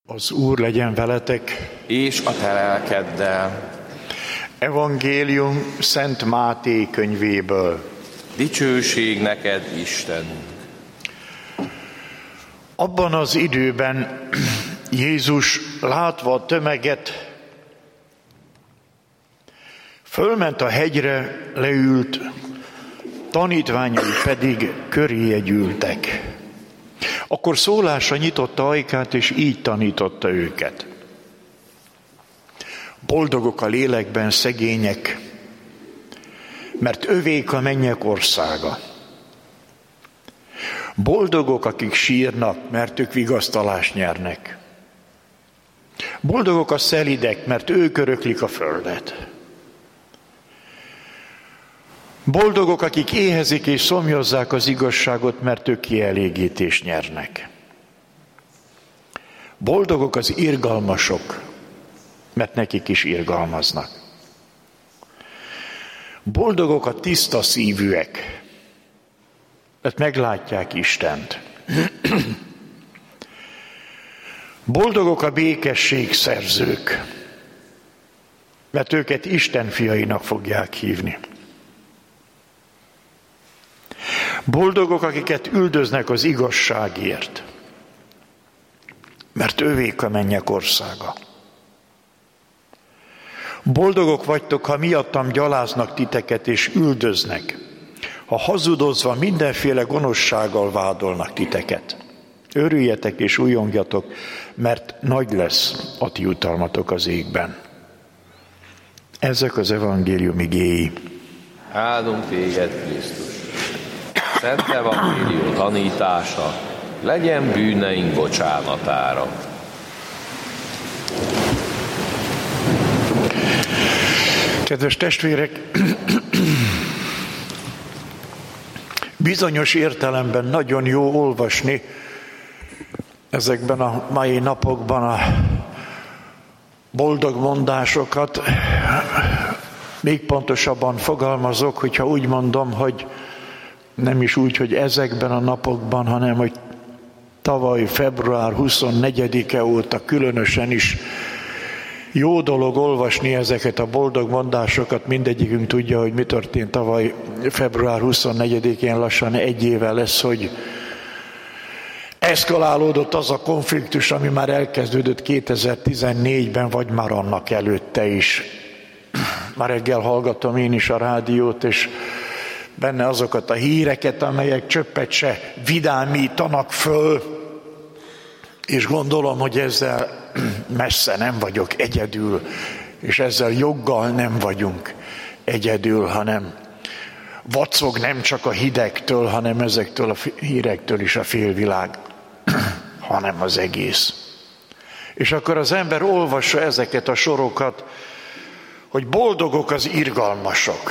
Az Úr legyen veletek, és a te lelkeddel. Evangélium Szent Máté könyvéből. Dicsőség neked, Istenünk! Abban az időben Jézus, látva a tömeget, fölment a hegyre, leült, tanítványai pedig köréje gyűltek. Akkor szólásra nyitotta ajkát, és így tanította őket. Boldogok a lélekben szegények, mert övék a mennyek országa. Boldogok, akik sírnak, mert ők vigasztalást nyernek. Boldogok a szelídek, mert ők öröklik a földet. Boldogok, akik éhezik és szomjazzák az igazságot, mert ők kielégítést nyernek. Boldogok az irgalmasok, mert nekik is irgalmaznak. Boldogok a tiszta szívűek, mert meglátják Istent. Boldogok a békesség szerzők, mert őket Isten fiainak fogják hívni. Boldogok, akiket üldöznek az igazságért, mert ővék a mennyek országa. Boldogok vagytok, ha miattam gyaláznak titeket és üldöznek, ha hazudozva mindenféle gonoszsággal vádolnak titeket. Örüljetek és újongjatok, mert nagy lesz a ti jutalmatok az égben. Ezek az evangélium igéi. Áldunk téged, Krisztus! Szent evangélium tanítása legyen bűneink bocsánatára. Kedves testvérek, bizonyos értelemben nagyon jó olvasni ezekben a mai napokban a boldog mondásokat. Még pontosabban fogalmazok, hogyha úgy mondom, hogy nem is úgy, hogy ezekben a napokban, hanem hogy tavaly február 24-e óta különösen is jó dolog olvasni ezeket a boldog mondásokat. Mindegyikünk tudja, hogy mi történt tavaly február 24-én, lassan egy éve lesz, hogy eszkalálódott az a konfliktus, ami már elkezdődött 2014-ben, vagy már annak előtte is. Már reggel hallgatom én is a rádiót, és benne azokat a híreket, amelyek csöppet se vidámítanak föl, és gondolom, hogy ezzel messze nem vagyok egyedül, és ezzel joggal nem vagyunk egyedül, hanem vacog nem csak a hidegtől, hanem ezektől a hírektől is a félvilág, hanem az egész. És akkor az ember olvassa ezeket a sorokat, hogy boldogok az irgalmasok,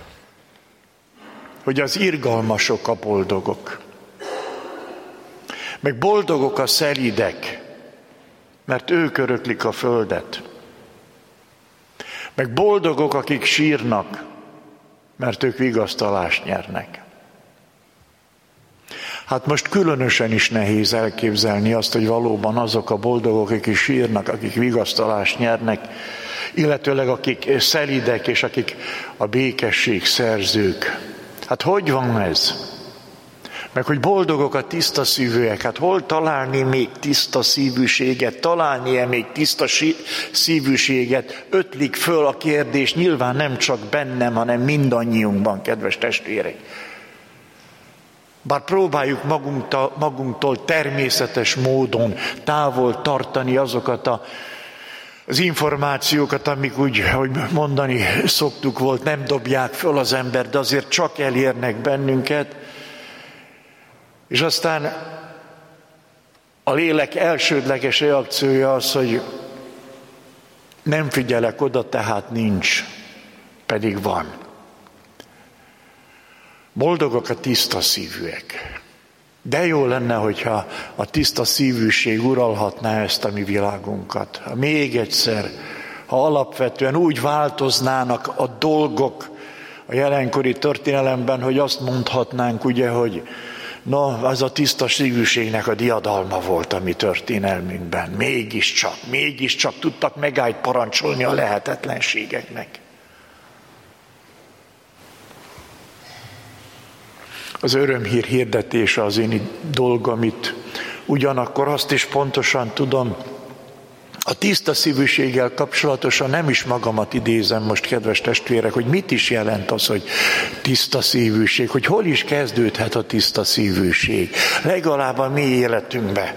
hogy az irgalmasok a boldogok. Meg boldogok a szelídek, mert ők öröklik a földet. Meg boldogok, akik sírnak, mert ők vigasztalást nyernek. Hát most különösen is nehéz elképzelni azt, hogy valóban azok a boldogok, akik sírnak, akik vigasztalást nyernek, illetőleg akik szelídek és akik a békesség szerzők. Hát hogy van ez? Meg hogy boldogok a tiszta szívűek, hát hol találni még tiszta szívűséget, találni-e még tiszta szívűséget? Ötlik föl a kérdés, nyilván nem csak bennem, hanem mindannyiunkban, kedves testvérek. Bár próbáljuk magunktól természetes módon távol tartani azokat az információkat, amik úgy, hogy mondani szoktuk volt, nem dobják föl az ember, de azért csak elérnek bennünket. És aztán a lélek elsődleges reakciója az, hogy nem figyelek oda, tehát nincs, pedig van. Boldogok a tiszta szívűek. De jó lenne, hogyha a tiszta szívűség uralhatná ezt a mi világunkat. Ha még egyszer, ha alapvetően úgy változnának a dolgok a jelenkori történelemben, hogy azt mondhatnánk ugye, hogy Na, az a tiszta szívűségnek a diadalma volt a mi történelmünkben. Mégiscsak tudtak megállt parancsolni a lehetetlenségeknek. Az örömhír hirdetése az én dolgom itt. Ugyanakkor azt is pontosan tudom, a tiszta szívűséggel kapcsolatosan nem is magamat idézem most, kedves testvérek, hogy mit is jelent az, hogy tiszta szívűség, hogy hol is kezdődhet a tiszta szívűség. Legalább a mi életünkben.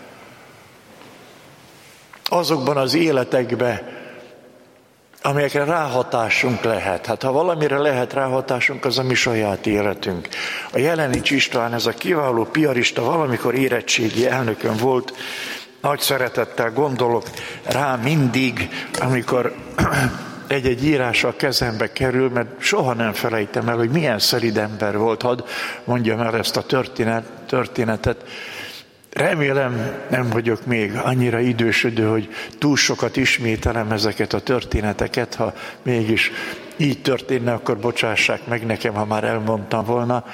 Azokban az életekben, amelyekre ráhatásunk lehet. Hát ha valamire lehet ráhatásunk, az a mi saját életünk. A Jelenics István, ez a kiváló piarista, valamikor érettségi elnökön volt, nagy szeretettel gondolok rá mindig, amikor egy írás a kezembe kerül, mert soha nem felejtem el, hogy milyen szelíd ember volt. Hadd mondjam el ezt a történetet. Remélem, nem vagyok még annyira idősödő, hogy túl sokat ismételem ezeket a történeteket. Ha mégis így történne, akkor bocsássák meg nekem, ha már elmondtam volna.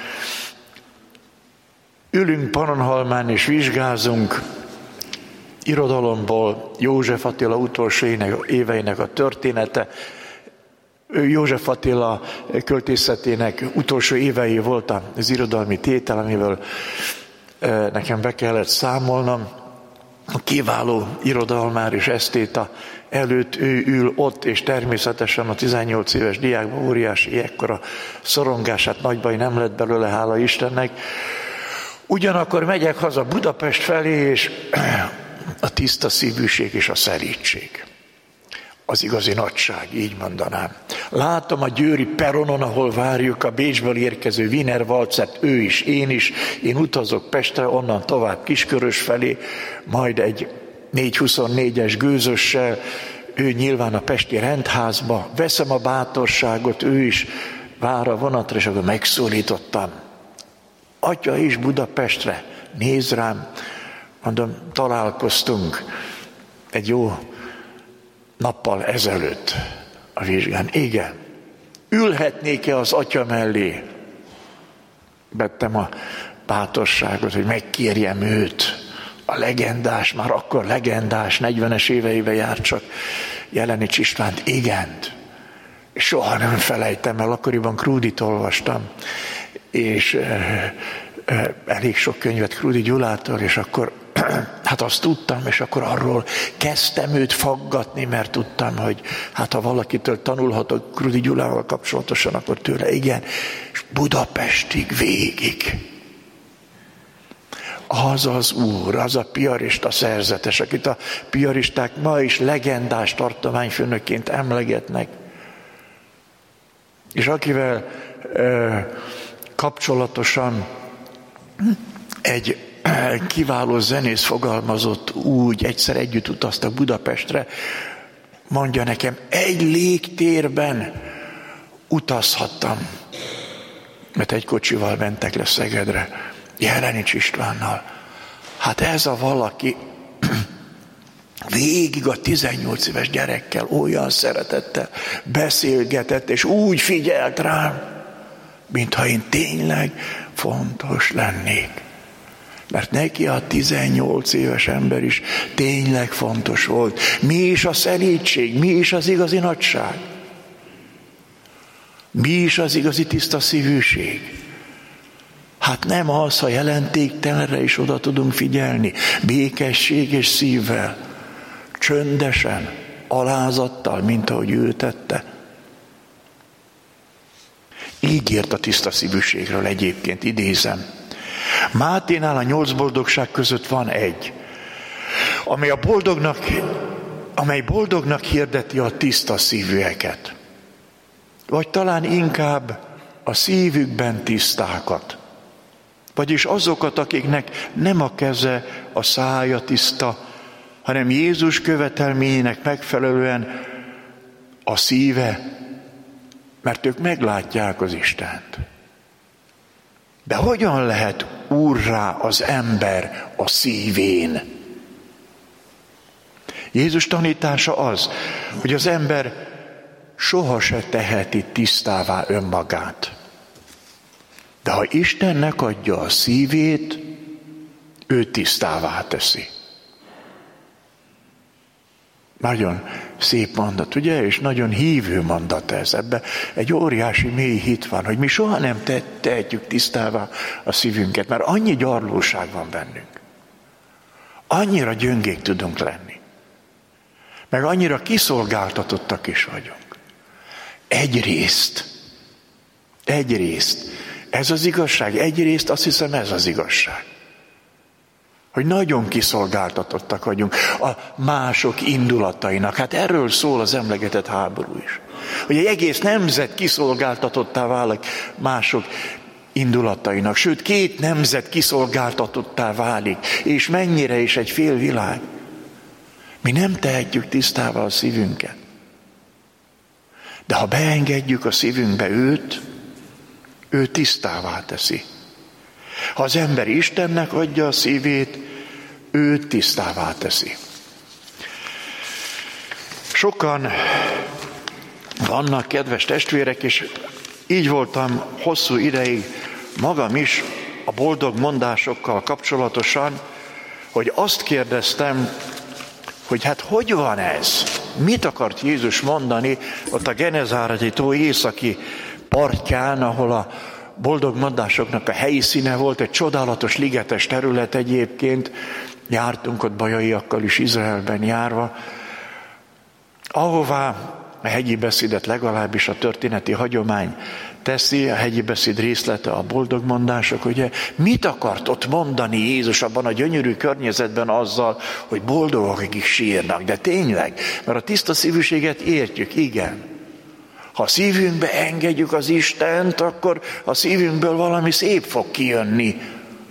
Ülünk Pannonhalmán és vizsgázunk irodalomból József Attila utolsó éveinek a története. József Attila költészetének utolsó évei volt az irodalmi tétel, amivel nekem be kellett számolnom. A kiváló irodalmár és esztéta előtt ő ül ott, és természetesen a 18 éves diákban óriási ekkora szorongását, nagy baj nem lett belőle, hála Istennek. Ugyanakkor megyek haza Budapest felé, és a tiszta szívűség és a szelídség. Az igazi nagyság, így mondanám. Látom a győri peronon, ahol várjuk a Bécsből érkező Wiener Waltzert, ő is, én utazok Pestre, onnan tovább Kiskörös felé, majd egy 424-es gőzössel, ő nyilván a pesti rendházba, veszem a bátorságot, ő is vár a vonatra, és akkor megszólítottam. Atya is Budapestre, nézd rám, mondom, találkoztunk egy jó nappal ezelőtt a vizsgán. Igen, ülhetnék-e az atya mellé? Vettem a bátorságot, hogy megkérjem őt, a legendás, már akkor legendás, 40-es éveiben járt csak Jelenics Istvánt, igent. Soha nem felejtem el, akkoriban Krúdit olvastam, és elég sok könyvet Krúdi Gyulától, és akkor hát azt tudtam, és akkor arról kezdtem őt faggatni, mert tudtam, hogy hát ha valakitől tanulhatok Krúdi Gyulával kapcsolatosan, akkor tőle igen, és Budapestig végig. Az az úr, az a piarista szerzetes, akit a piaristák ma is legendás tartományfőnökként emlegetnek, és akivel kapcsolatosan egy kiváló zenész fogalmazott úgy, egyszer együtt utaztak Budapestre, mondja nekem, egy légtérben utazhattam, mert egy kocsival mentek le Szegedre, Jelenics Istvánnal. Hát ez a valaki végig a 18 éves gyerekkel olyan szeretettel beszélgetett, és úgy figyelt rám, mintha én tényleg fontos lennék. Mert neki a 18 éves ember is tényleg fontos volt. Mi is a szelídség, mi is az igazi nagyság? Mi is az igazi tiszta szívűség? Hát nem az, ha jelentéktelenre is oda tudunk figyelni, békességes szívvel, csöndesen, alázattal, mint ahogy ő tette. Így írt a tiszta szívűségről egyébként, idézem. Máténál a 8 boldogság között van egy, amely boldognak hirdeti a tiszta szívűeket. Vagy talán inkább a szívükben tisztákat. Vagyis azokat, akiknek nem a keze, a szája tiszta, hanem Jézus követelményének megfelelően a szíve, mert ők meglátják az Istent. De hogyan lehet úrrá az ember a szívén? Jézus tanítása az, hogy az ember soha se teheti tisztává önmagát. De ha Istennek adja a szívét, ő tisztává teszi. Nagyon szép mondat, ugye? És nagyon hívő mondat ez. Ebben egy óriási mély hit van, hogy mi soha nem tehetjük tisztává a szívünket, mert annyi gyarlóság van bennünk. Annyira gyöngék tudunk lenni. Meg annyira kiszolgáltatottak is vagyunk. Egyrészt, ez az igazság, egyrészt azt hiszem ez az igazság. Hogy nagyon kiszolgáltatottak vagyunk a mások indulatainak. Hát erről szól az emlegetett háború is. Hogy egy egész nemzet kiszolgáltatottá válik mások indulatainak. Sőt, 2 nemzet kiszolgáltatottá válik. És mennyire is egy fél világ. Mi nem tehetjük tisztává a szívünket. De ha beengedjük a szívünkbe őt, ő tisztává teszi. Ha az ember Istennek adja a szívét, ő tisztává teszi. Sokan vannak, kedves testvérek, és így voltam hosszú ideig magam is a boldog mondásokkal kapcsolatosan, hogy azt kérdeztem, hogy hát hogy van ez? Mit akart Jézus mondani ott a Genezáreti tó északi partján, ahol a boldog mondásoknak a helyszíne volt, egy csodálatos ligetes terület egyébként, jártunk ott bajaiakkal is Izraelben járva, ahová a hegyi beszédet legalábbis a történeti hagyomány teszi, a hegyi beszéd részlete a boldog mondások, ugye mit akart ott mondani Jézus abban a gyönyörű környezetben azzal, hogy boldogok, akik sírnak, de tényleg, mert a tiszta szívűséget értjük, igen. Ha a szívünkbe engedjük az Istent, akkor a szívünkből valami szép fog kijönni.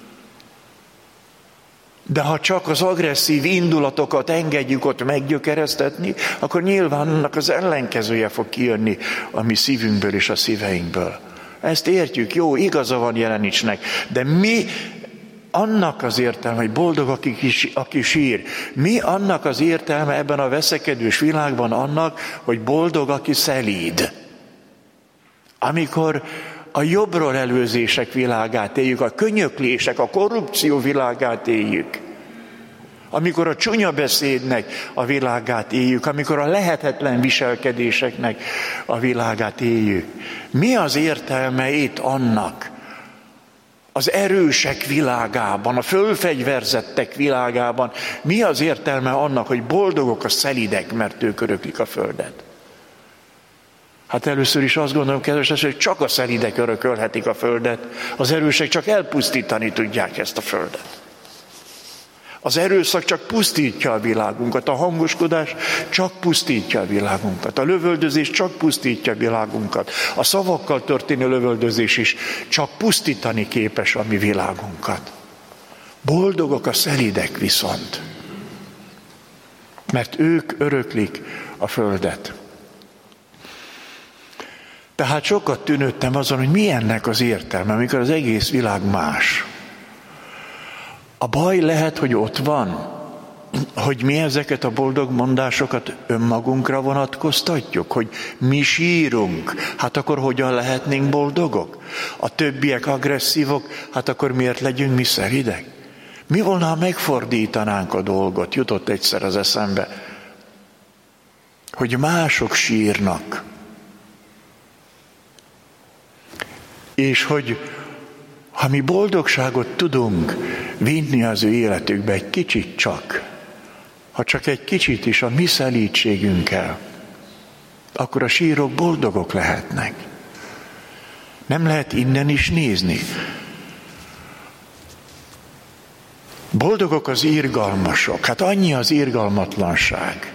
De ha csak az agresszív indulatokat engedjük ott meggyökeresztetni, akkor nyilván annak az ellenkezője fog kijönni a mi szívünkből és a szíveinkből. Ezt értjük, jó, igaza van Jelenicsnek, de mi annak az értelme, hogy boldog, aki sír, mi annak az értelme ebben a veszekedős világban annak, hogy boldog, aki szelíd. Amikor a jobbról előzések világát éljük, a könyöklések, a korrupció világát éljük. Amikor a csúnya beszédnek a világát éljük, amikor a lehetetlen viselkedéseknek a világát éljük. Mi az értelme itt annak? Az erősek világában, a fölfegyverzettek világában mi az értelme annak, hogy boldogok a szelidek, mert ők öröklik a földet? Hát először is azt gondolom, kedves, hogy csak a szelidek örökölhetik a földet, az erősek csak elpusztítani tudják ezt a földet. Az erőszak csak pusztítja a világunkat, a hangoskodás csak pusztítja a világunkat, a lövöldözés csak pusztítja a világunkat, a szavakkal történő lövöldözés is csak pusztítani képes a mi világunkat. Boldogok a szelídek viszont, mert ők öröklik a földet. Tehát sokat tűnődtem azon, hogy mi ennek az értelme, amikor az egész világ más. A baj lehet, hogy ott van, hogy mi ezeket a boldog mondásokat önmagunkra vonatkoztatjuk, hogy mi sírunk, hát akkor hogyan lehetnénk boldogok? A többiek agresszívok, hát akkor miért legyünk mi szelidek? Mi volna, ha megfordítanánk a dolgot? Jutott egyszer az eszembe, hogy mások sírnak, és hogy ha mi boldogságot tudunk vinni az ő életükbe egy kicsit csak, ha csak egy kicsit is a mi szelídségünkkel, akkor a sírok boldogok lehetnek. Nem lehet innen is nézni. Boldogok az irgalmasok. Hát annyi az irgalmatlanság.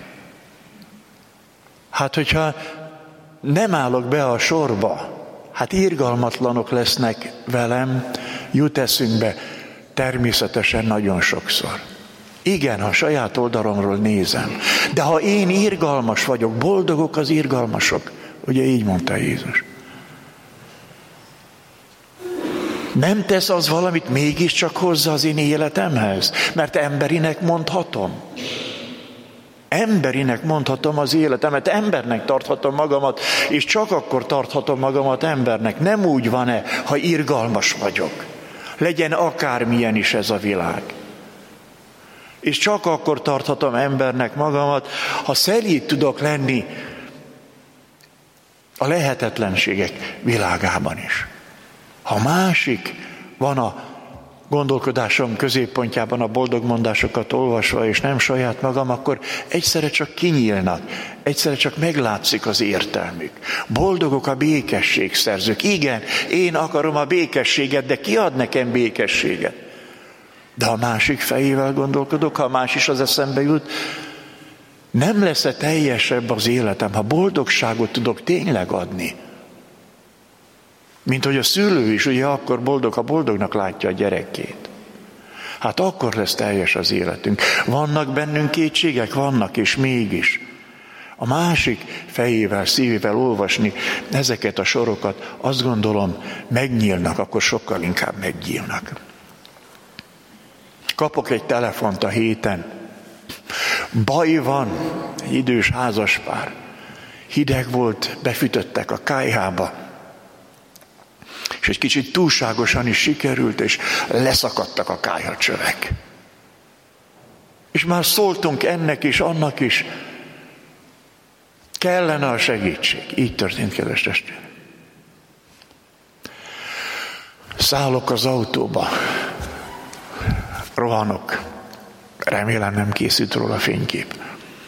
Hát hogyha nem állok be a sorba, hát irgalmatlanok lesznek velem, jut eszünkbe természetesen nagyon sokszor. Igen, ha saját oldalomról nézem. De ha én irgalmas vagyok, boldogok az irgalmasok. Ugye így mondta Jézus. Nem tesz az valamit mégiscsak hozzá az én életemhez? Mert emberinek mondhatom. Emberinek mondhatom az életemet, embernek tarthatom magamat, és csak akkor tarthatom magamat embernek. Nem úgy van-e, ha irgalmas vagyok. Legyen akármilyen is ez a világ. És csak akkor tarthatom embernek magamat, ha szelíd tudok lenni a lehetetlenségek világában is. Ha másik van a gondolkodásom középpontjában a boldog mondásokat olvasva, és nem saját magam, akkor egyszerre csak kinyílnak, egyszerre csak meglátszik az értelmük. Boldogok a békességszerzők. Igen, én akarom a békességet, de ki ad nekem békességet? De a másik fejével gondolkodok, ha más is az eszembe jut, nem lesz-e teljesebb az életem, ha boldogságot tudok tényleg adni? Mint hogy a szülő is ugye akkor boldog, ha boldognak látja a gyerekét. Hát akkor lesz teljes az életünk. Vannak bennünk kétségek? Vannak, és mégis. A másik fejével, szívével olvasni ezeket a sorokat, azt gondolom, megnyílnak, akkor sokkal inkább megnyílnak. Kapok egy telefont a héten. Baj van, egy idős házaspár. Hideg volt, befűtöttek a kályhába. És egy kicsit túlságosan is sikerült, és leszakadtak a kályhacsövek. És már szóltunk ennek is, annak is. Kellene a segítség. Így történt, kedves testvér. Szállok az autóba. Rohanok. Remélem nem készült róla fénykép.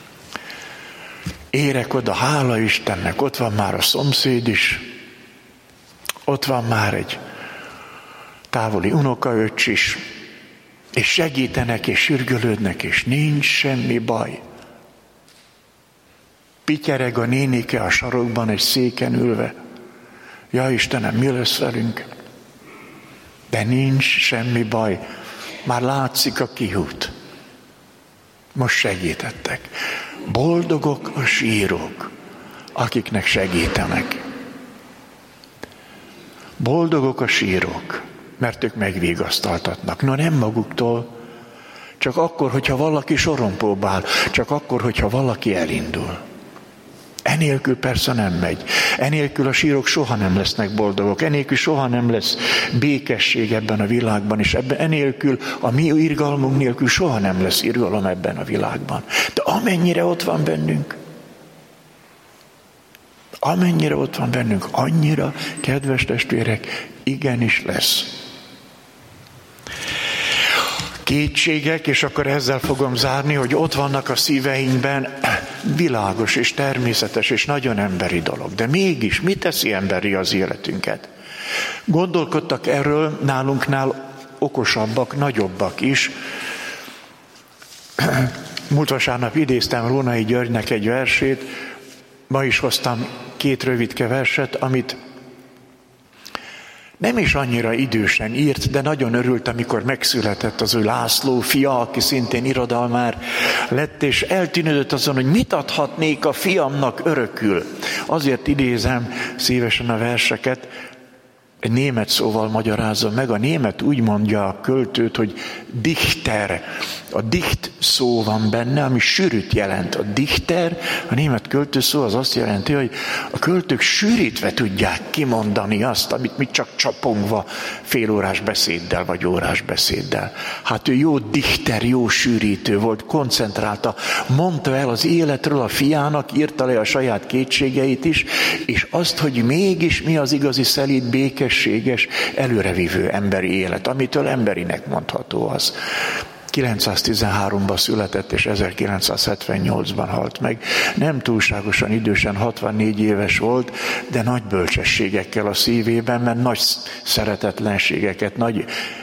Érek oda, hála Istennek, ott van már a szomszéd is. Ott van már egy távoli unokaöcs is, és segítenek, és sürgölődnek, és nincs semmi baj. Pityereg a nénike a sarokban egy széken ülve. Ja Istenem, mi lesz velünk? De nincs semmi baj. Már látszik a kiút. Most segítettek. Boldogok a sírók, akiknek segítenek. Boldogok a sírók, mert ők megvigasztaltatnak. No, nem maguktól, csak akkor, hogyha valaki sorompóba áll, csak akkor, hogyha valaki elindul. Enélkül persze nem megy. Enélkül a sírok soha nem lesznek boldogok. Enélkül soha nem lesz békesség ebben a világban, és enélkül, a mi irgalmunk nélkül soha nem lesz irgalom ebben a világban. De amennyire ott van bennünk, annyira, kedves testvérek, igenis lesz. Kétségek, és akkor ezzel fogom zárni, hogy ott vannak a szíveinkben, világos és természetes és nagyon emberi dolog. De mégis, mi teszi emberi az életünket? Gondolkodtak erről nálunknál okosabbak, nagyobbak is. Múlt vasárnap idéztem Rónai Györgynek egy versét, ma is hoztam 2 rövidke verset, amit nem is annyira idősen írt, de nagyon örült, amikor megszületett az ő László fia, aki szintén irodalmár lett, és eltűnődött azon, hogy mit adhatnék a fiamnak örökül. Azért idézem szívesen a verseket, egy német szóval magyarázom meg. A német úgy mondja a költőt, hogy Dichter. A dicht szó van benne, ami sűrűt jelent. A Dichter, a német költőszó az azt jelenti, hogy a költők sűrítve tudják kimondani azt, amit mi csak csapongva félórás beszéddel vagy órás beszéddel. Hát ő jó dichter, jó sűrítő volt, koncentrálta, mondta el az életről a fiának, írta le a saját kétségeit is, és azt, hogy mégis mi az igazi szelíd, békességes, előrevívő emberi élet, amitől emberinek mondható az. 913-ban született, és 1978-ban halt meg. Nem túlságosan idősen, 64 éves volt, de nagy bölcsességekkel a szívében, mert nagy szeretetlenségeket, nagy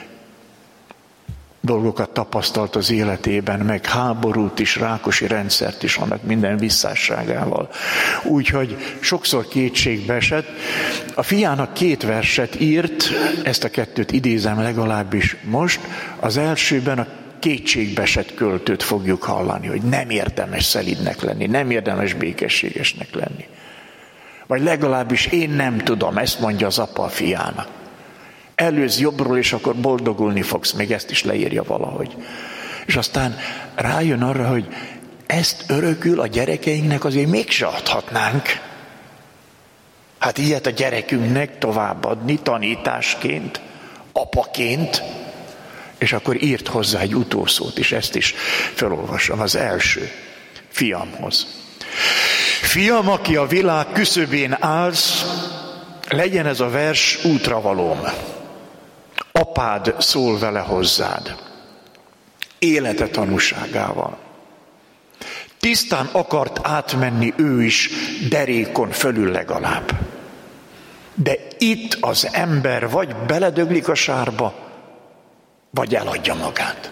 dolgokat tapasztalt az életében, meg háborút is, Rákosi rendszert is, annak minden visszásságával. Úgyhogy sokszor kétségbe esett. A fiának 2 verset írt, ezt a 2 idézem legalábbis most. Az elsőben a kétségbeesett költőt fogjuk hallani, hogy nem érdemes szelídnek lenni, nem érdemes békességesnek lenni. Vagy legalábbis én nem tudom, ezt mondja az apa a fiának. Előzz jobbról, és akkor boldogulni fogsz, még ezt is leírja valahogy. És aztán rájön arra, hogy ezt örökül a gyerekeinknek azért mégse adhatnánk. Hát ilyet a gyerekünknek továbbadni tanításként, apaként, és akkor írt hozzá egy utószót, és ezt is felolvasom, az első, fiamhoz. Fiam, aki a világ küszöbén állsz, legyen ez a vers útravalóm. Apád szól vele hozzád, élete tanúságával. Tisztán akart átmenni ő is, derékon fölül legalább. De itt az ember vagy beledöglik a sárba, vagy eladja magát.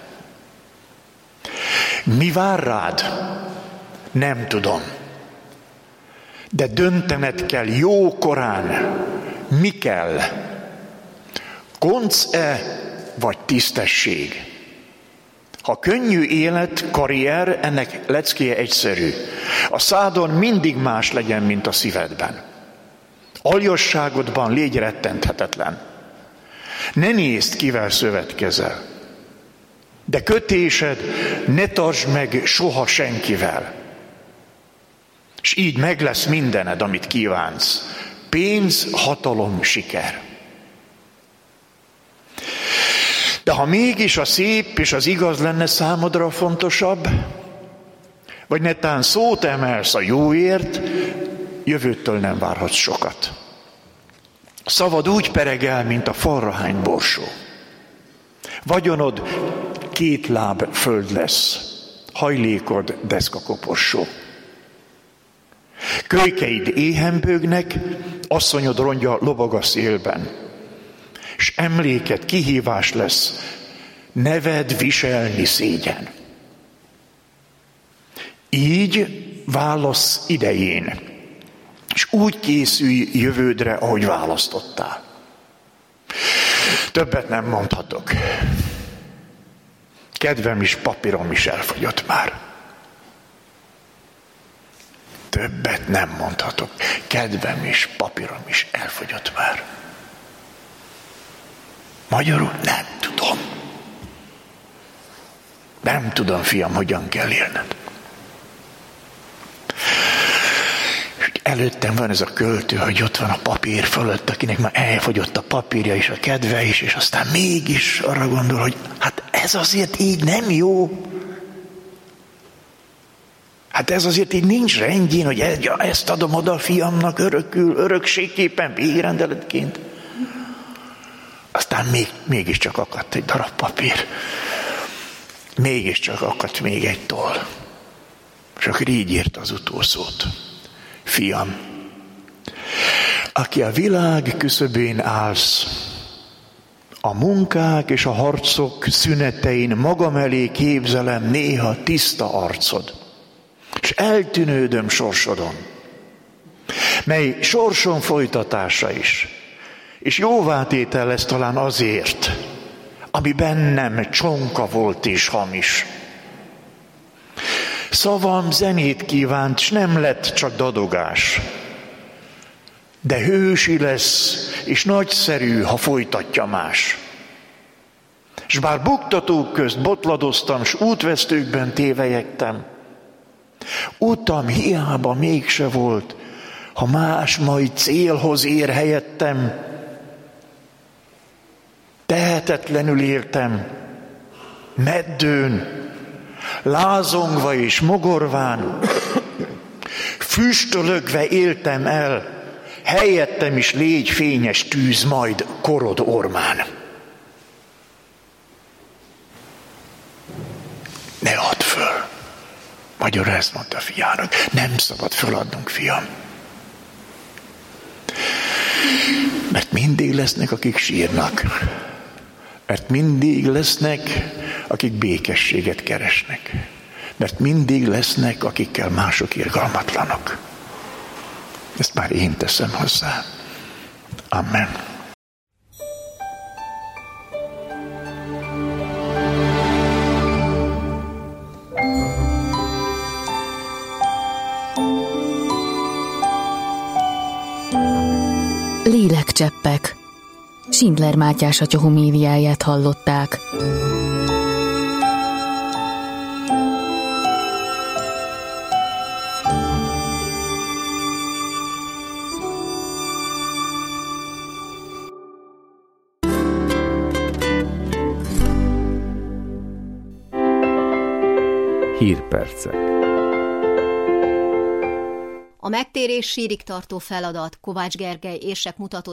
Mi vár rád? Nem tudom. De döntened kell jókorán. Mi kell? Gonc-e vagy tisztesség? Ha könnyű élet, karrier, ennek leckéje egyszerű. A szádon mindig más legyen, mint a szívedben. Aljasságodban légy rettenthetetlen. Ne nézd, kivel szövetkezel. De kötésed ne tartsd meg soha senkivel. És így meg lesz mindened, amit kívánsz. Pénz, hatalom, siker. De ha mégis a szép és az igaz lenne számodra fontosabb, vagy netán szót emelsz a jóért, jövőtől nem várhatsz sokat. Szavad úgy peregel, mint a falra hányt borsó. Vagyonod 2 láb föld lesz, hajlékod deszkakoporsó. Kölykeid éhen bőgnek, asszonyod rongya lobog a szélben. És emléked kihívás lesz, neved viselni szégyen. Így válasz idején, és úgy készülj jövődre, ahogy választottál. Többet nem mondhatok. Kedvem is, papírom is elfogyott már. Többet nem mondhatok. Kedvem is, papírom is elfogyott már. Magyarul nem tudom. Nem tudom, fiam, hogyan kell élned. Előttem van ez a költő, hogy ott van a papír fölött, akinek már elfogyott a papírja és a kedve is, és aztán mégis arra gondol, hogy hát ez azért így nem jó. Hát ez azért így nincs rendjén, hogy ezt adom oda a fiamnak örökségképpen, végrendeletként. Aztán mégiscsak akadt egy darab papír. Mégiscsak akadt még egy toll. És akkor így írt az utószót. Fiam, aki a világ küszöbén állsz, a munkák és a harcok szünetein magam elé képzelem néha tiszta arcod, és eltűnődöm sorsodon, mely sorsom folytatása is, és jóvátétel lesz talán azért, ami bennem csonka volt és hamis. Szavam zenét kívánt, s nem lett csak dadogás. De hősi lesz, és nagyszerű, ha folytatja más. S bár buktatók közt botladoztam, s útvesztőkben tévelyegtem, utam hiába mégse volt, ha más majd célhoz ér helyettem. Tehetetlenül éltem, meddőn, lázongva és mogorván, füstölögve éltem el, helyettem is légy fényes tűz majd korod ormán. Ne add föl. Magyarul ezt mondta a fiának. Nem szabad föladnunk, fiam. Mert mindig lesznek, akik sírnak. Mert mindig lesznek, akik békességet keresnek. Mert mindig lesznek, akikkel mások irgalmatlanok. Ezt már én teszem hozzá. Amen. Lélekcseppek. Schindler Mátyás atya homéliáját hallották. Hírpercek. A megtérés sírig tartó feladat. Kovács Gergely érsek mutatott